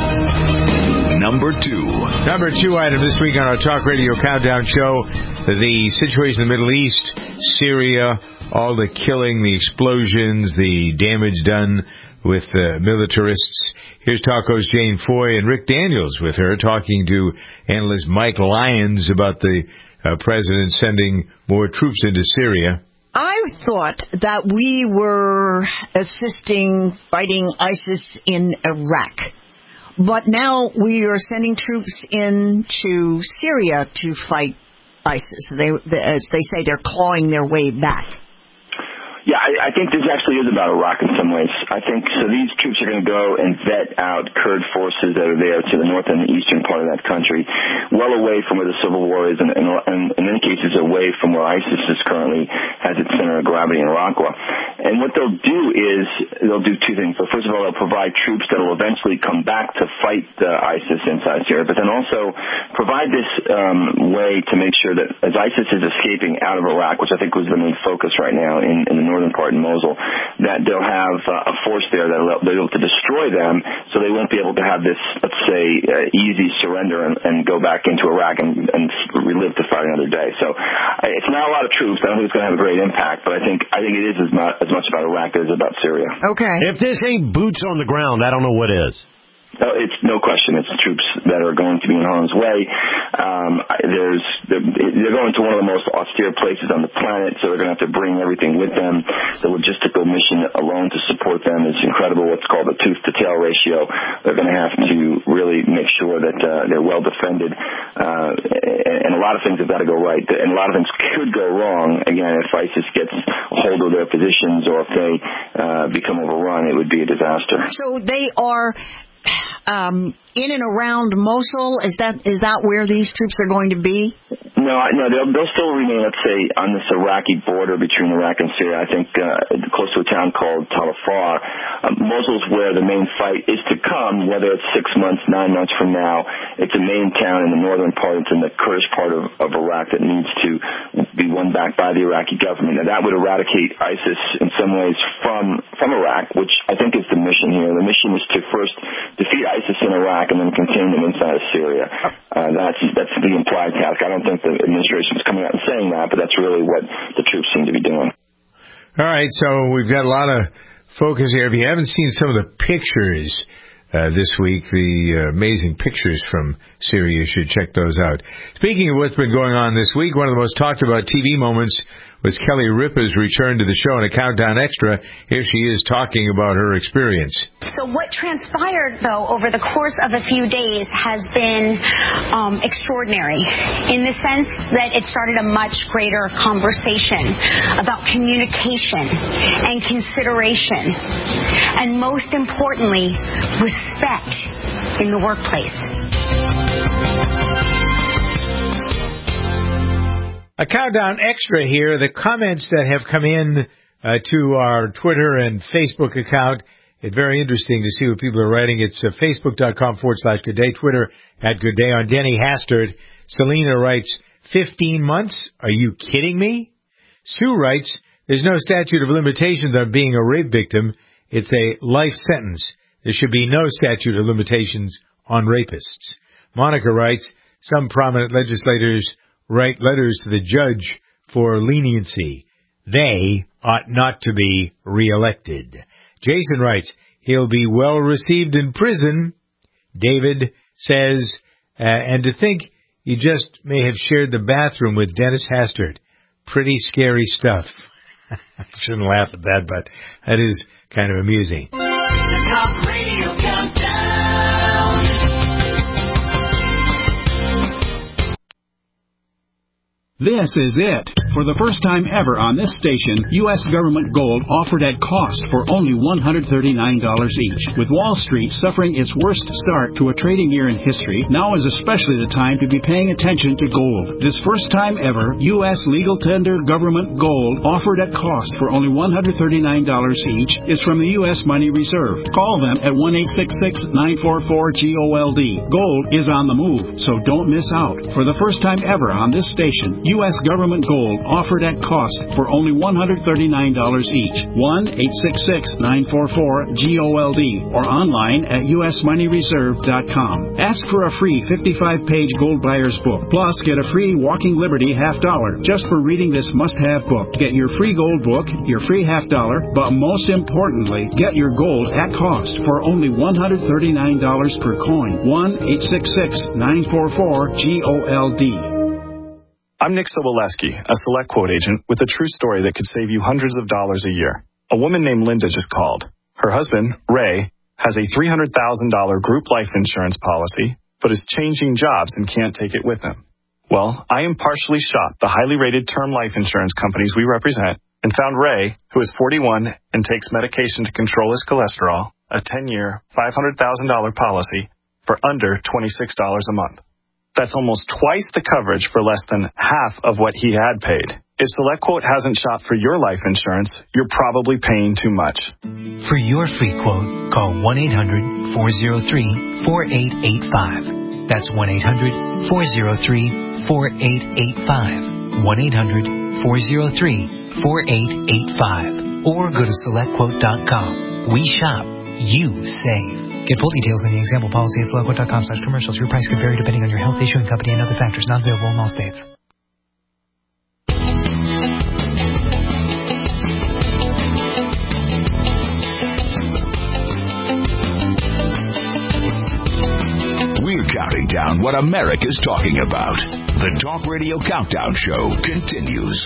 Number two. Number two item this week on our Talk Radio Countdown show, the situation in the Middle East, Syria, all the killing, the explosions, the damage done with uh, militarists. Here's Talko's Jane Foy and Rick Daniels with her talking to analyst Mike Lyons about the uh, president sending more troops into Syria. I thought that we were assisting fighting ISIS in Iraq. But now we are sending troops into Syria to fight ISIS. They, as they say, they're clawing their way back. Yeah, I, I think this actually is about Iraq in some ways. I think so. These troops are going to go and vet out Kurd forces that are there to the north and the eastern part of that country, well away from where the civil war is, and, and, and in many cases away from where ISIS is currently has its center of gravity in Raqqa. And what they'll do is they'll do two things. So first of all, they'll provide troops that will eventually come back to fight uh, ISIS inside Syria, but then also provide this um, way to make sure that as ISIS is escaping out of Iraq, which I think was the main focus right now in, in the northern part in Mosul, that they'll have uh, a force there that will be able to destroy them, so they won't be able to have this, let's say, uh, easy surrender and, and go back into Iraq and, and relive to fight another day. So uh, it's not a lot of troops. I don't think it's going to have a great impact, but I think I think it is as much, as much about Iraq as about Syria. Okay. If this ain't boots on the ground, I don't know what is. No, it's no question. It's troops that are going to be in harm's way. Um, there's they're, they're going to one of the most austere places on the planet, so they're going to have to bring everything with them. The logistical mission alone to support them is incredible. What's called the tooth-to-tail ratio. They're going to have to really make sure that uh, they're well defended, uh, and a lot of things have got to go right. And a lot of things could go wrong. Again, if ISIS gets a hold of their positions or if they uh, become overrun, it would be a disaster. So they are Um, in and around Mosul, is that is that where these troops are going to be? No, no, they'll, they'll still remain, let's say, on this Iraqi border between Iraq and Syria. I think uh, close to a town called Tal Afar. Um, Mosul's where the main fight is to come, whether it's six months, nine months from now. It's a main town in the northern part. It's in the Kurdish part of, of Iraq that needs to be won back by the Iraqi government. Now, that would eradicate ISIS in some ways from, from Iraq, which I think is the mission here. The mission is to first defeat ISIS in Iraq and then contain them inside of Syria. Uh, that's that's the implied task. I don't think the administration is coming out and saying that, but that's really what the troops seem to be doing. All right, so we've got a lot of focus here. If you haven't seen some of the pictures uh, this week, the uh, amazing pictures from Syria, you should check those out. Speaking of what's been going on this week, one of the most talked about T V moments was Kelly Ripa's return to the show in a Countdown Extra. Here she is talking about her experience. So what transpired, though, over the course of a few days has been um, extraordinary in the sense that it started a much greater conversation about communication and consideration, and most importantly, respect in the workplace. A Countdown Extra here, the comments that have come in uh, to our Twitter and Facebook account. It's very interesting to see what people are writing. It's uh, facebook.com forward slash Good Day, Twitter at Good Day. On Denny Hastert, Selena writes, fifteen months? Are you kidding me? Sue writes, there's no statute of limitations on being a rape victim. It's a life sentence. There should be no statute of limitations on rapists. Monica writes, some prominent legislators write letters to the judge for leniency. They ought not to be reelected. Jason writes, he'll be well received in prison. David says, uh, and to think you just may have shared the bathroom with Dennis Hastert. Pretty scary stuff. Shouldn't laugh at that, but that is kind of amusing. Talk Radio Countdown. This is it. For the first time ever on this station, U S government gold offered at cost for only one hundred thirty-nine dollars each. With Wall Street suffering its worst start to a trading year in history, now is especially the time to be paying attention to gold. This first time ever, U S legal tender government gold offered at cost for only one hundred thirty-nine dollars each is from the U S Money Reserve. Call them at one eight six six, nine four four, G O L D. Gold is on the move, so don't miss out. For the first time ever on this station, U S government gold offered at cost for only one hundred thirty-nine dollars each. one eight six six, nine four four, G O L D or online at U S money reserve dot com. Ask for a free fifty-five page gold buyer's book. Plus, get a free Walking Liberty half dollar just for reading this must-have book. Get your free gold book, your free half dollar, but most importantly, get your gold at cost for only one hundred thirty-nine dollars per coin. one eight six six, nine four four, G O L D. I'm Nick Soboleski, a Select Quote agent with a true story that could save you hundreds of dollars a year. A woman named Linda just called. Her husband, Ray, has a three hundred thousand dollars group life insurance policy, but is changing jobs and can't take it with him. Well, I impartially shopped the highly rated term life insurance companies we represent and found Ray, who is forty-one and takes medication to control his cholesterol, a ten-year, five hundred thousand dollars policy for under twenty-six dollars a month. That's almost twice the coverage for less than half of what he had paid. If SelectQuote hasn't shopped for your life insurance, you're probably paying too much. For your free quote, call one eight hundred, four oh three, four eight eight five. That's one eight hundred, four oh three, four eight eight five. one eight hundred, four oh three, four eight eight five. Or go to select quote dot com. We shop, you save. Get full details in the example policy at select quote dot com slash commercials. Your price could vary depending on your health, issuing company, and other factors. Not available in all states. We're counting down what America's talking about. The Talk Radio Countdown Show continues.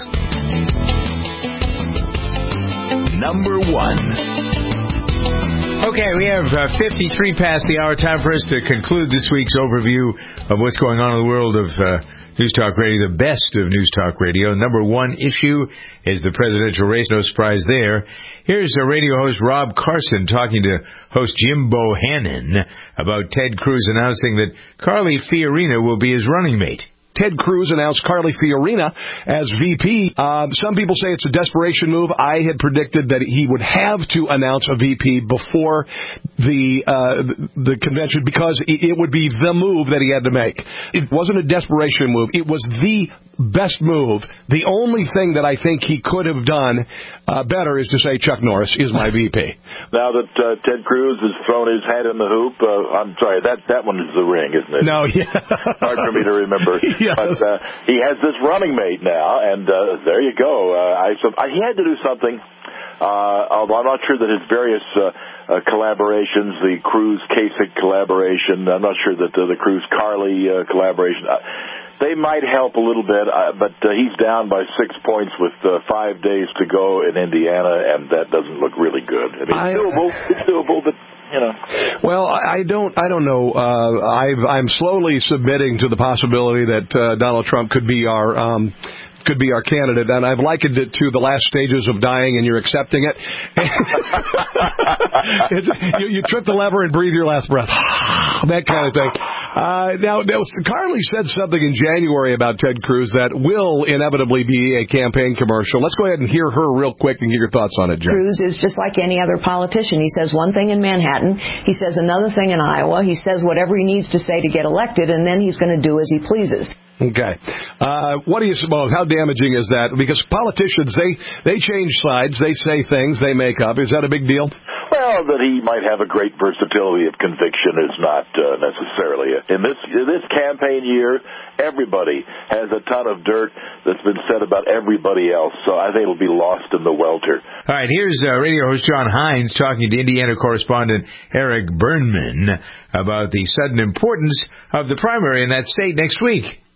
Number one. Okay, we have uh, fifty-three past the hour. Time for us to conclude this week's overview of what's going on in the world of uh, News Talk Radio, the best of News Talk Radio. Number one issue is the presidential race. No surprise there. Here's uh, radio host Rob Carson talking to host Jim Bohannon about Ted Cruz announcing that Carly Fiorina will be his running mate. Ted Cruz announced Carly Fiorina as V P. Uh, some people say it's a desperation move. I had predicted that he would have to announce a V P before the uh, the convention because it would be the move that he had to make. It wasn't a desperation move. It was the best move. The only thing that I think he could have done uh, better is to say Chuck Norris is my V P. Now that uh, Ted Cruz has thrown his hat in the hoop, uh, I'm sorry, that, that one is the ring, isn't it? No, yeah. Hard for me to remember. Yes. But uh, he has this running mate now, and uh, there you go. Uh, I, so, I, he had to do something, uh, although I'm not sure that his various uh, uh, collaborations, the Cruz-Kasich collaboration, I'm not sure that uh, the Cruz-Carly uh, collaboration, uh, they might help a little bit, uh, but uh, he's down by six points with uh, five days to go in Indiana, and that doesn't look really good. I mean, it's doable, it's doable, but... You know. Well, I don't. I don't know. Uh, I've, I'm slowly submitting to the possibility that uh, Donald Trump could be our um, could be our candidate, and I've likened it to the last stages of dying, and you're accepting it. it's, you, you trip the lever and breathe your last breath, that kind of thing. Uh, now, now, Carly said something in January about Ted Cruz that will inevitably be a campaign commercial. Let's go ahead and hear her real quick and get your thoughts on it, Jen. Cruz is just like any other politician. He says one thing in Manhattan, he says another thing in Iowa, he says whatever he needs to say to get elected, and then he's going to do as he pleases. Okay. Uh, what do you suppose? How damaging is that? Because politicians, they, they change sides, they say things, they make up. Is that a big deal? Well, that he might have a great versatility of conviction is not uh, necessarily. A, in this in this campaign year, everybody has a ton of dirt that's been said about everybody else, so I think it'll be lost in the welter. All right, here's uh, radio host John Hines talking to Indiana correspondent Eric Burnman about the sudden importance of the primary in that state next week.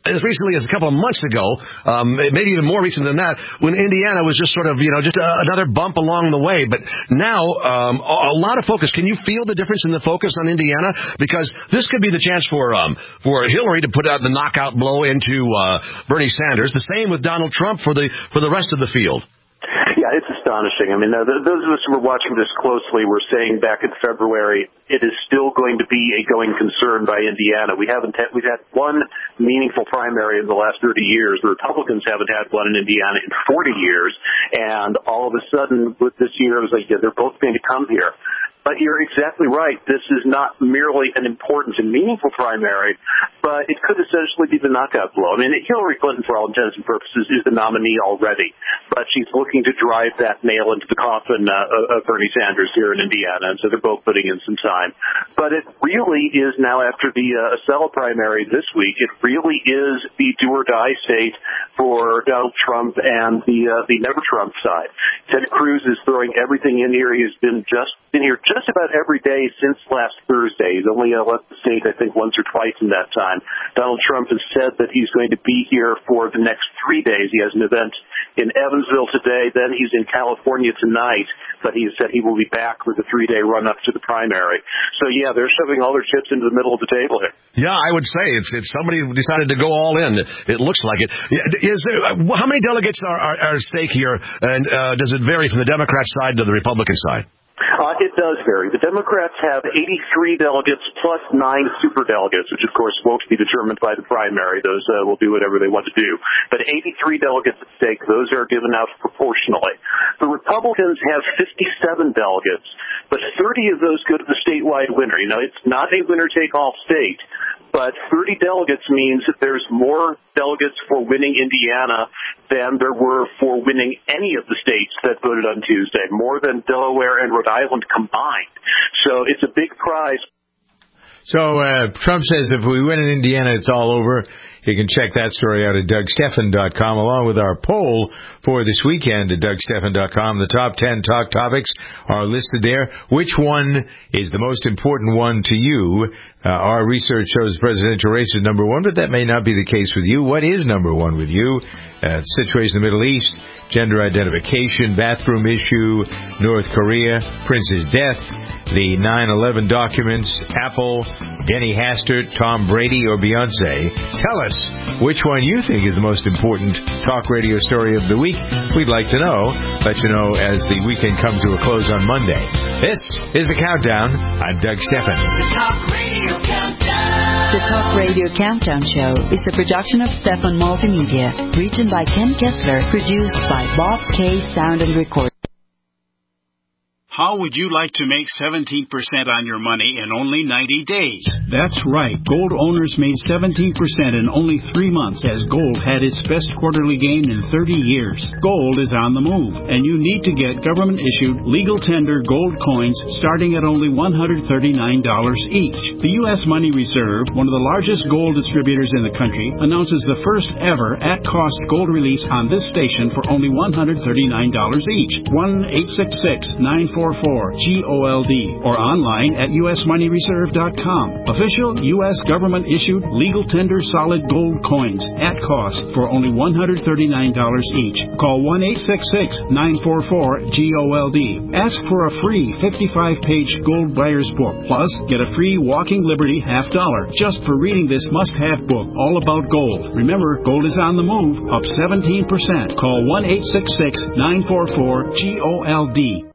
as recently as a couple of months ago, um, maybe even more recent than that, when Indiana was just sort of, you know, just a, another bump along the way. But now, um, a, a lot of focus. Can you feel the difference in the focus on Indiana? Because this could be the chance for um, for Hillary to put out the knockout blow into uh, Bernie Sanders. The same with Donald Trump for the for the rest of the field. Yeah, it's astonishing. I mean, uh, those of us who were watching this closely were saying back in February, it is still going to be a going concern by Indiana. We haven't had, we've had one meaningful primary in the last thirty years. The Republicans haven't had one in Indiana in forty years. And all of a sudden, with this year, it was like, yeah, they're both going to come here. But you're exactly right. This is not merely an important and meaningful primary, but it could essentially be the knockout blow. I mean, Hillary Clinton, for all intents and purposes, is the nominee already, but she's looking to drive that nail into the coffin uh, of Bernie Sanders here in Indiana, and so they're both putting in some time. But it really is now, after the uh, Acela primary this week, it really is the do-or-die state for Donald Trump and the uh, the never-Trump side. Ted Cruz is throwing everything in here. He's been just been here just about every day since last Thursday. He's only uh, left the state, I think, once or twice in that time. Donald Trump has said that he's going to be here for the next three days. He has an event in Evansville today. Then he's in California tonight, but he said he will be back for the three-day run-up to the primary. So, yeah, they're shoving all their chips into the middle of the table here. Yeah, I would say it's it's somebody who decided to go all in. It looks like it. Is there, how many delegates are, are, are at stake here, and uh, does it vary from the Democrat side to the Republican side? Uh, it does vary. The Democrats have eighty-three delegates plus nine superdelegates, which, of course, won't be determined by the primary. Those uh, will do whatever they want to do. But eighty-three delegates at stake, those are given out proportionally. The Republicans have fifty-seven delegates, but thirty of those go to the statewide winner. You know, it's not a winner-take-all state, but thirty delegates means that there's more delegates for winning Indiana than there were for winning any of the states that voted on Tuesday, more than Delaware and Rhode Island combined. So it's a big prize. So uh, Trump says if we win in Indiana, it's all over. You can check that story out at Doug Stephan dot com, along with our poll for this weekend at Doug Stephan dot com. The top ten talk topics are listed there. Which one is the most important one to you? Uh, our research shows the presidential race is number one, but that may not be the case with you. What is number one with you? Uh, situation in the Middle East, gender identification, bathroom issue, North Korea, Prince's death, the nine eleven documents, Apple, Denny Hastert, Tom Brady, or Beyonce. Tell us which one you think is the most important talk radio story of the week. We'd like to know. Let you know as the weekend comes to a close on Monday. This is The Countdown. I'm Doug Stephan. The Talk Radio Countdown. The Talk Radio Countdown Show is a production of Stephan Multimedia, written by Ken Kessler, produced by Bob K. Sound and Record. How would you like to make seventeen percent on your money in only ninety days? That's right. Gold owners made seventeen percent in only three months as gold had its best quarterly gain in thirty years. Gold is on the move, and you need to get government-issued legal tender gold coins starting at only one hundred thirty-nine dollars each. The U S Money Reserve, one of the largest gold distributors in the country, announces the first ever at-cost gold release on this station for only one hundred thirty-nine dollars each. one eight six six nine four four G O L D or online at U S money reserve dot com. Official U S government-issued legal tender solid gold coins at cost for only one hundred thirty-nine dollars each. Call one eight six six nine four four G O L D. Ask for a free fifty-five page gold buyer's book. Plus, get a free Walking Liberty half dollar just for reading this must-have book all about gold. Remember, gold is on the move, up seventeen percent. Call one eight six six nine four four G O L D.